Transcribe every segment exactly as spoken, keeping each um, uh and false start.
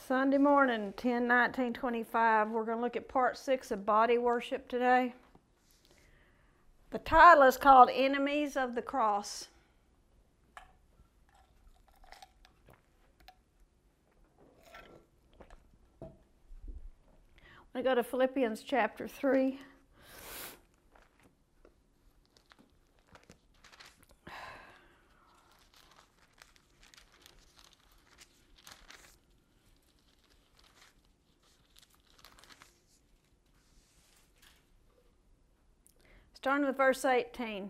Sunday morning, ten nineteen twenty-five. We're going to look at part six of body worship today. The title is called Enemies of the Cross. I go to Philippians chapter three. Starting with verse eighteen.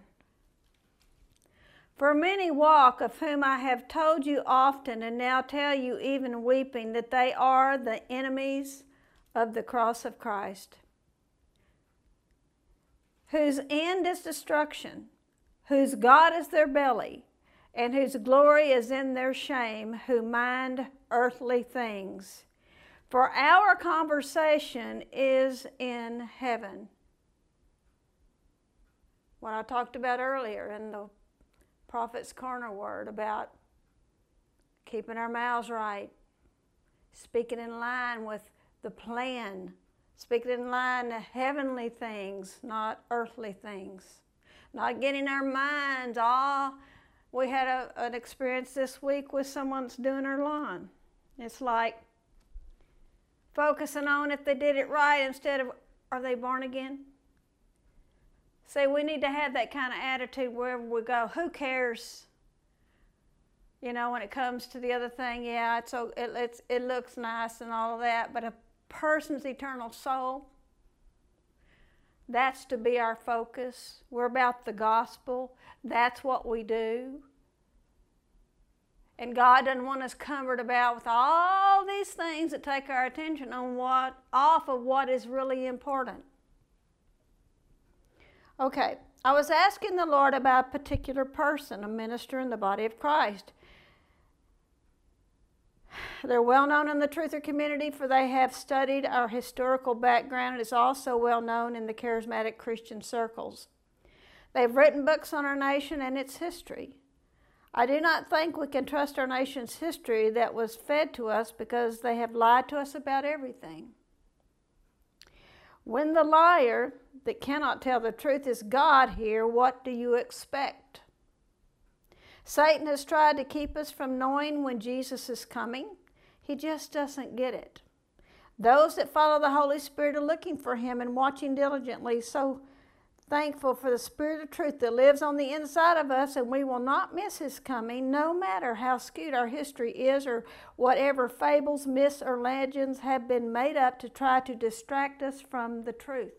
For many walk, of whom I have told you often, and now tell you even weeping, that they are the enemies of the cross of Christ, whose end is destruction, whose God is their belly, and whose glory is in their shame, who mind earthly things. For our conversation is in heaven. What I talked about earlier in the Prophet's Corner word about keeping our mouths right, speaking in line with the plan, speaking in line to heavenly things, not earthly things, not getting our minds all. We had a, an experience this week with someone's doing her lawn. It's like focusing on if they did it right instead of are they born again? See, we need to have that kind of attitude wherever we go. Who cares? You know, when it comes to the other thing, yeah, it's, it, it's, it looks nice and all of that, but a person's eternal soul, that's to be our focus. We're about the gospel. That's what we do. And God doesn't want us cumbered about with all these things that take our attention on what, off of what is really important. Okay, I was asking the Lord about a particular person, a minister in the body of Christ. They're well known in the truther community, for they have studied our historical background. It is also well known in the charismatic Christian circles. They've written books on our nation and its history. I do not think we can trust our nation's history that was fed to us, because they have lied to us about everything. When the liar that cannot tell the truth is God here, what do you expect? Satan has tried to keep us from knowing when Jesus is coming. He just doesn't get it. Those that follow the Holy Spirit are looking for him and watching diligently. So thankful for the Spirit of truth that lives on the inside of us, and we will not miss his coming, no matter how skewed our history is or whatever fables, myths, or legends have been made up to try to distract us from the truth.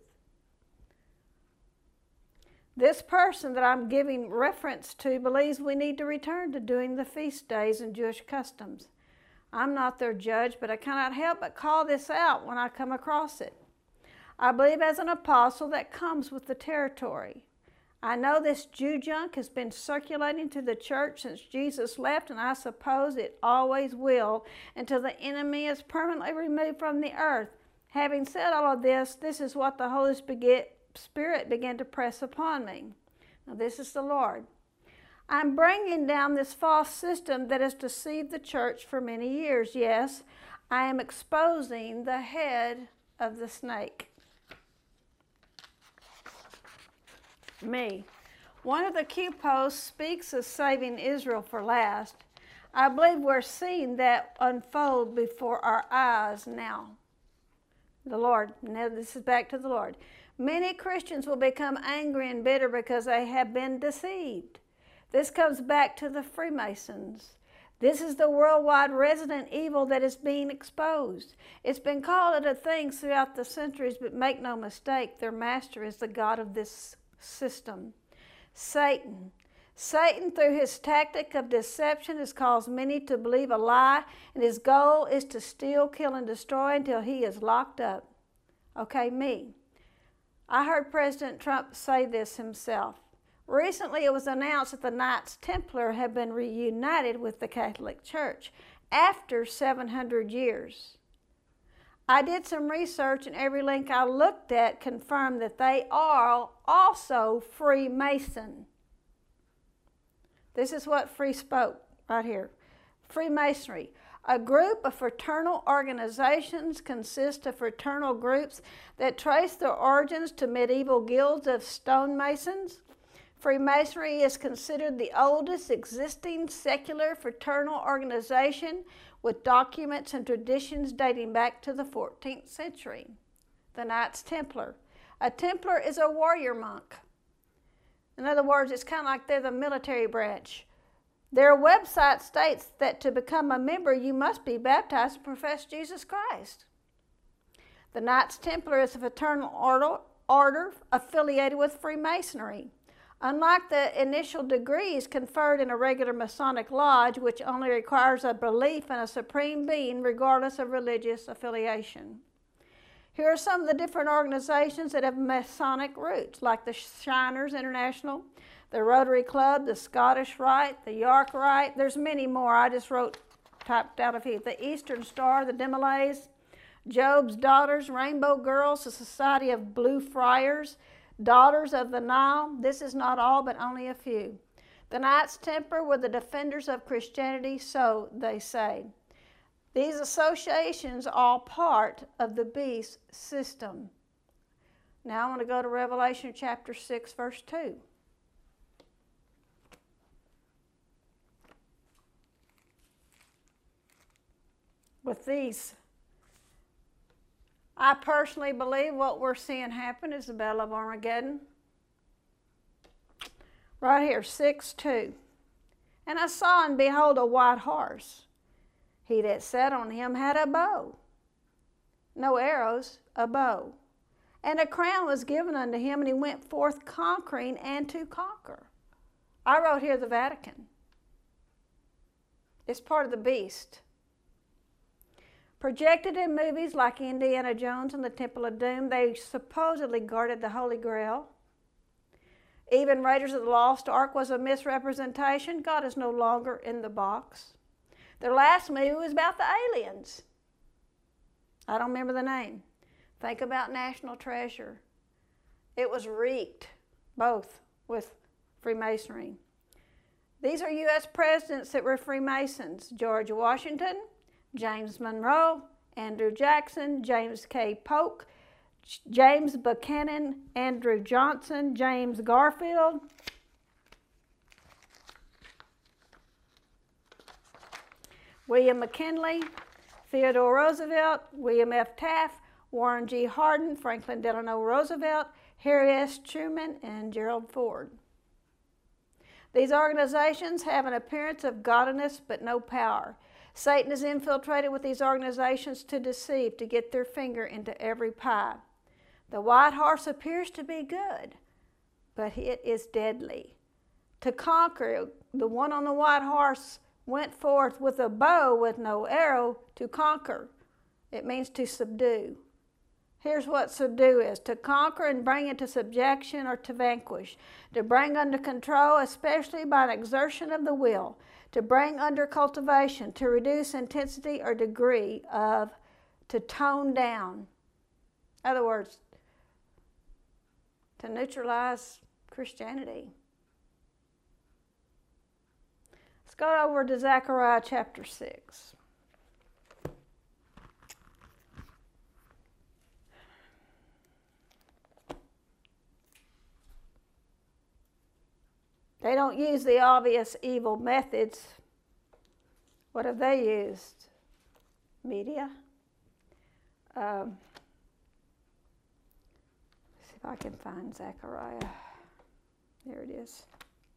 This person that I'm giving reference to believes we need to return to doing the feast days and Jewish customs. I'm not their judge, but I cannot help but call this out when I come across it. I believe as an apostle that comes with the territory. I know this Jew junk has been circulating to the church since Jesus left, and I suppose it always will until the enemy is permanently removed from the earth. Having said all of this, this is what the Holy Spirit began to press upon me. Now this is the Lord. I'm bringing down this false system that has deceived the church for many years. Yes, I am exposing the head of the snake. Me. One of the Q posts speaks of saving Israel for last. I believe we're seeing that unfold before our eyes now. The Lord. Now this is back to the Lord. Many Christians will become angry and bitter because they have been deceived. This comes back to the Freemasons. This is the worldwide resident evil that is being exposed. It's been called other things throughout the centuries, but make no mistake, their master is the God of this system. Satan. Satan, through his tactic of deception, has caused many to believe a lie, and his goal is to steal, kill, and destroy until he is locked up. Okay, me. I heard President Trump say this himself. Recently, it was announced that the Knights Templar have been reunited with the Catholic Church after seven hundred years. I did some research, and every link I looked at confirmed that they are also Freemason. This is what Free spoke right here. Freemasonry. A group of fraternal organizations consists of fraternal groups that trace their origins to medieval guilds of stonemasons. Freemasonry is considered the oldest existing secular fraternal organization with documents and traditions dating back to the fourteenth century. The Knights Templar. A Templar is a warrior monk. In other words, it's kind of like they're the military branch. Their website states that to become a member, you must be baptized and profess Jesus Christ. The Knights Templar is a fraternal order, order affiliated with Freemasonry. Unlike the initial degrees conferred in a regular Masonic lodge, which only requires a belief in a supreme being regardless of religious affiliation. Here are some of the different organizations that have Masonic roots, like the Shriners International, the Rotary Club, the Scottish Rite, the York Rite. There's many more. I just wrote, typed out a few. The Eastern Star, the Demolays, Job's Daughters, Rainbow Girls, the Society of Blue Friars, Daughters of the Nile. This is not all, but only a few. The Knights Templar were the defenders of Christianity, so they say. These associations are all part of the beast system. Now I want to go to Revelation chapter six, verse two. With these, I personally believe what we're seeing happen is the Battle of Armageddon. Right here, six two. And I saw and behold a white horse. He that sat on him had a bow. No arrows, a bow. And a crown was given unto him, and he went forth conquering and to conquer. I wrote here the Vatican. It's part of the beast. Projected in movies like Indiana Jones and the Temple of Doom, they supposedly guarded the Holy Grail. Even Raiders of the Lost Ark was a misrepresentation. God is no longer in the box. Their last movie was about the aliens. I don't remember the name. Think about National Treasure. It was reeked, both, with Freemasonry. These are U S presidents that were Freemasons. George Washington, James Monroe, Andrew Jackson, James K. Polk, James Buchanan, Andrew Johnson, James Garfield. William McKinley, Theodore Roosevelt, William F. Taft, Warren G. Harding, Franklin Delano Roosevelt, Harry S. Truman, and Gerald Ford. These organizations have an appearance of godliness but no power. Satan is infiltrated with these organizations to deceive, to get their finger into every pie. The white horse appears to be good, but it is deadly. To conquer, the one on the white horse went forth with a bow with no arrow to conquer. It means to subdue. Here's what subdue is: to conquer and bring into subjection or to vanquish, to bring under control, especially by an exertion of the will, to bring under cultivation, to reduce intensity or degree of, to tone down. In other words, to neutralize Christianity. Let's go over to Zechariah chapter six. They don't use the obvious evil methods. What have they used? Media. Um, see if I can find Zechariah. There it is.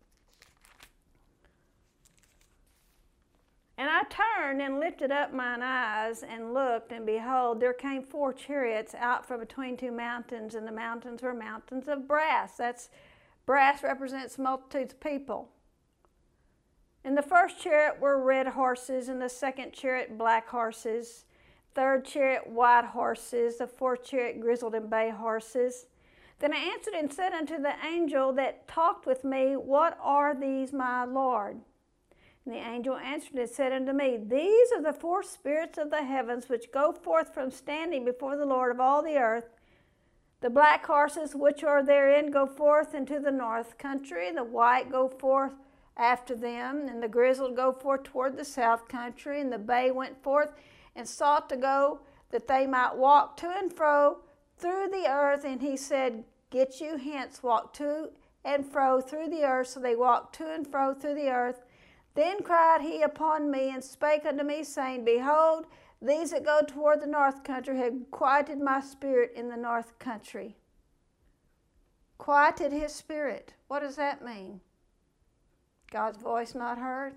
And I turned and lifted up mine eyes and looked, and behold, there came four chariots out from between two mountains, and the mountains were mountains of brass. That's brass represents multitudes of people. In the first chariot were red horses, in the second chariot black horses, third chariot white horses, the fourth chariot grizzled and bay horses. Then I answered and said unto the angel that talked with me, What are these, my Lord? And the angel answered and said unto me, These are the four spirits of the heavens which go forth from standing before the Lord of all the earth. The black horses which are therein go forth into the north country, the white go forth after them, and the grizzled go forth toward the south country, and the bay went forth and sought to go, that they might walk to and fro through the earth. And he said, Get you hence, walk to and fro through the earth. So they walked to and fro through the earth. Then cried he upon me, and spake unto me, saying, Behold, these that go toward the north country have quieted my spirit in the north country. Quieted his spirit. What does that mean? God's voice not heard?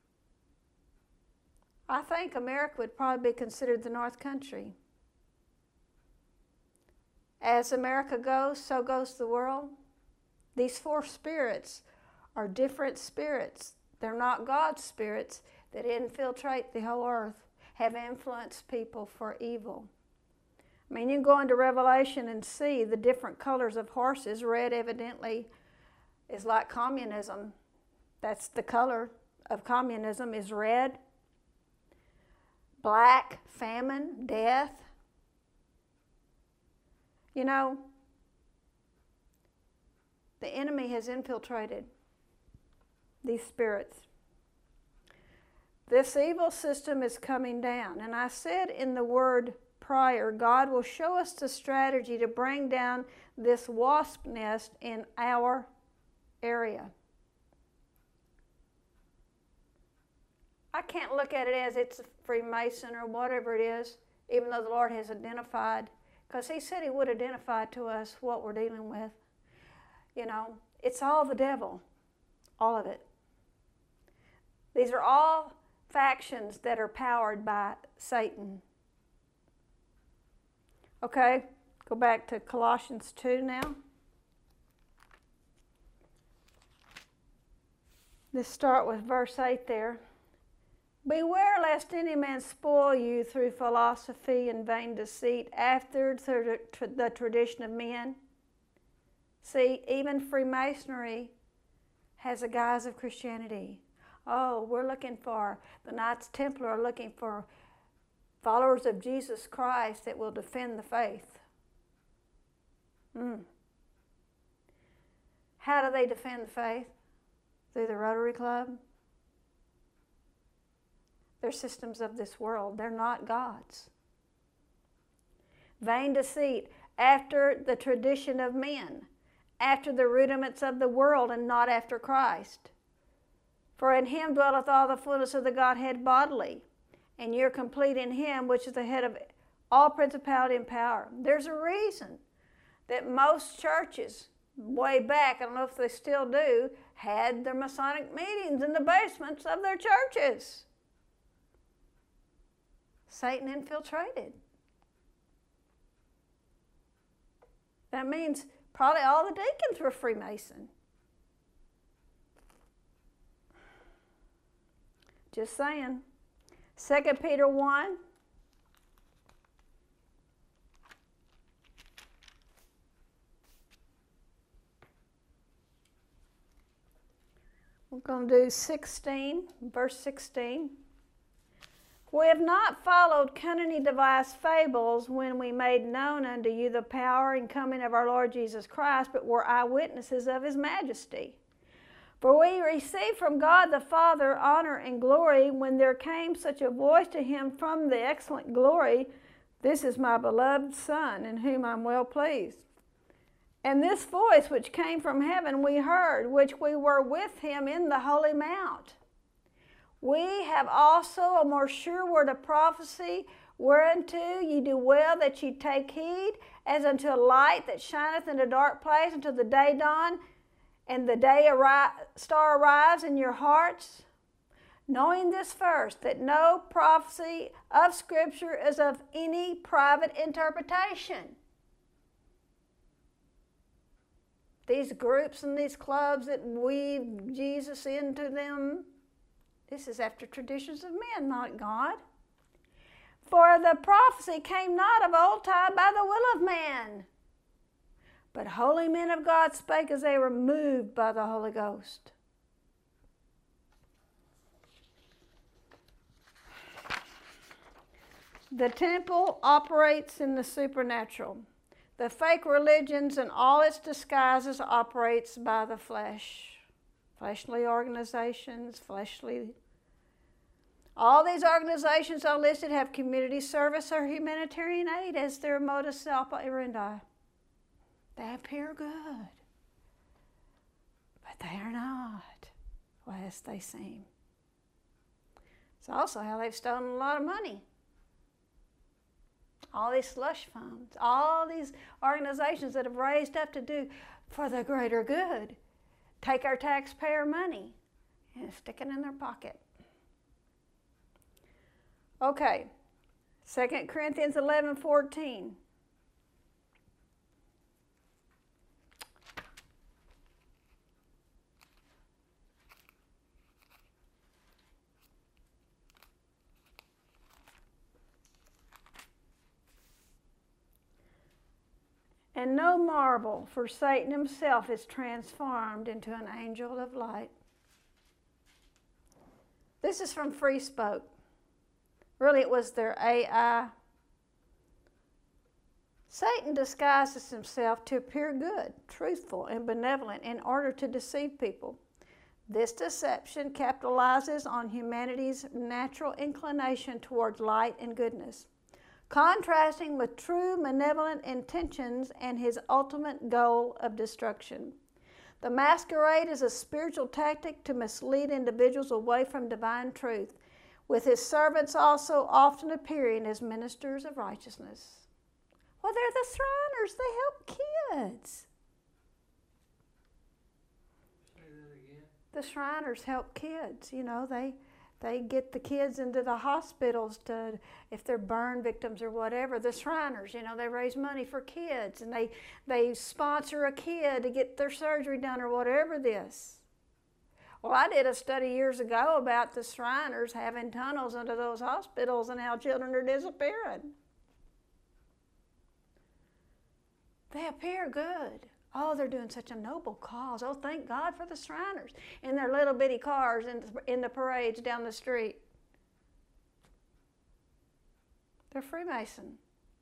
I think America would probably be considered the north country. As America goes, so goes the world. These four spirits are different spirits. They're not God's spirits that infiltrate the whole earth, have influenced people for evil. I mean, you can go into Revelation and see the different colors of horses. Red evidently is like communism. That's the color of communism, is red. Black, famine, death. You know, the enemy has infiltrated these spirits. This evil system is coming down. And I said in the word prior, God will show us the strategy to bring down this wasp nest in our area. I can't look at it as it's a Freemason or whatever it is, even though the Lord has identified, because he said he would identify to us what we're dealing with. You know, it's all the devil, all of it. These are all factions that are powered by Satan. Okay, go back to Colossians two now. Let's start with verse eight there. Beware lest any man spoil you through philosophy and vain deceit, after the tradition of men. See, even Freemasonry has a guise of Christianity. Oh, we're looking for, the Knights Templar are looking for followers of Jesus Christ that will defend the faith. Mm. How do they defend the faith? Through the Rotary Club? They're systems of this world. They're not God's. Vain deceit, after the tradition of men, after the rudiments of the world, and not after Christ. For in him dwelleth all the fullness of the Godhead bodily, and you're complete in him, which is the head of all principality and power. There's a reason that most churches, way back, I don't know if they still do, had their Masonic meetings in the basements of their churches. Satan infiltrated. That means probably all the deacons were Freemason. Just saying. Second Peter one. We're going to do sixteen, verse sixteen. We have not followed cunningly devised fables when we made known unto you the power and coming of our Lord Jesus Christ, but were eyewitnesses of his majesty. For we received from God the Father honor and glory when there came such a voice to him from the excellent glory, This is my beloved Son, in whom I'm well pleased. And this voice which came from heaven we heard, which we were with him in the holy mount. We have also a more sure word of prophecy, whereunto ye do well that ye take heed, as unto a light that shineth in a dark place until the day dawn, and the day arri- star arrives in your hearts. Knowing this first, that no prophecy of Scripture is of any private interpretation. These groups and these clubs that weave Jesus into them, this is after traditions of men, not God. For the prophecy came not of old time by the will of man, but holy men of God spake as they were moved by the Holy Ghost. The temple operates in the supernatural. The fake religions and all its disguises operates by the flesh. fleshly organizations, fleshly. All these organizations I listed have community service or humanitarian aid as their modus operandi. They appear good, but they are not as they seem. It's also how they've stolen a lot of money. All these slush funds, all these organizations that have raised up to do for the greater good, take our taxpayer money and stick it in their pocket. Okay, Second Corinthians eleven fourteen. And no marvel, for Satan himself is transformed into an angel of light. This is from Free Spoke. Really, it was their A I. Satan disguises himself to appear good, truthful, and benevolent in order to deceive people. This deception capitalizes on humanity's natural inclination towards light and goodness, contrasting with true malevolent intentions and his ultimate goal of destruction. The masquerade is a spiritual tactic to mislead individuals away from divine truth, with his servants also often appearing as ministers of righteousness. Well, they're the Shriners. They help kids. Say that again. The Shriners help kids. You know, they they get the kids into the hospitals to, if they're burn victims or whatever. The Shriners, you know, they raise money for kids, and they they sponsor a kid to get their surgery done or whatever this. Well, I did a study years ago about the Shriners having tunnels into those hospitals and how children are disappearing. They appear good. Oh, they're doing such a noble cause. Oh, thank God for the Shriners in their little bitty cars in the, in the parades down the street. They're Freemason.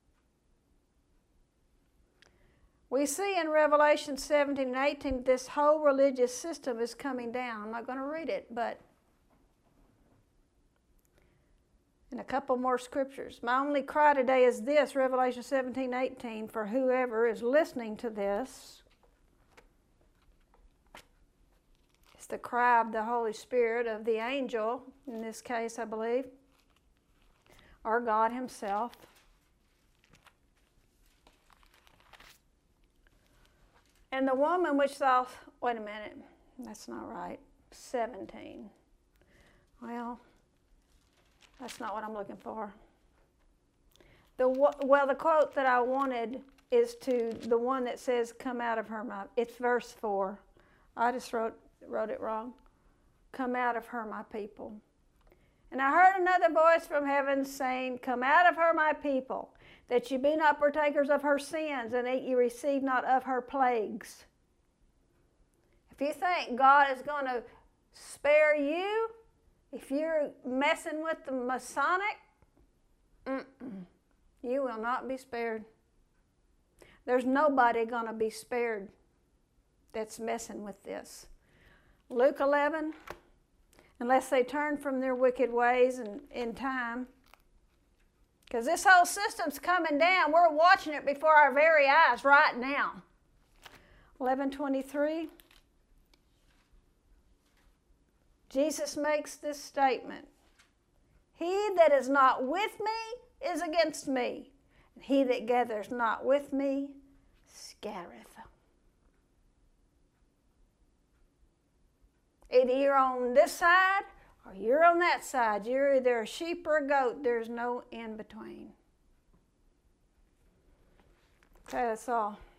We see in Revelation seventeen and eighteen this whole religious system is coming down. I'm not going to read it, but in a couple more scriptures. My only cry today is this, Revelation seventeen, eighteen, for whoever is listening to this. It's the cry of the Holy Spirit, of the angel, in this case, I believe, or God himself. And the woman which thou, wait a minute, that's not right, seventeen. Well, that's not what I'm looking for. The well, the quote that I wanted is to the one that says, "Come out of her, my." It's verse four. I just wrote wrote it wrong. Come out of her, my people. And I heard another voice from heaven saying, "Come out of her, my people, that ye be not partakers of her sins, and that ye receive not of her plagues." If you think God is going to spare you, if you're messing with the Masonic, mm-mm, you will not be spared. There's nobody going to be spared that's messing with this. Luke eleven, unless they turn from their wicked ways and in time, because this whole system's coming down. We're watching it before our very eyes right now. eleven twenty-three. Jesus makes this statement. He that is not with me is against me, and he that gathers not with me scattereth. Either you're on this side or you're on that side. You're either a sheep or a goat. There's no in between. Okay, that's all.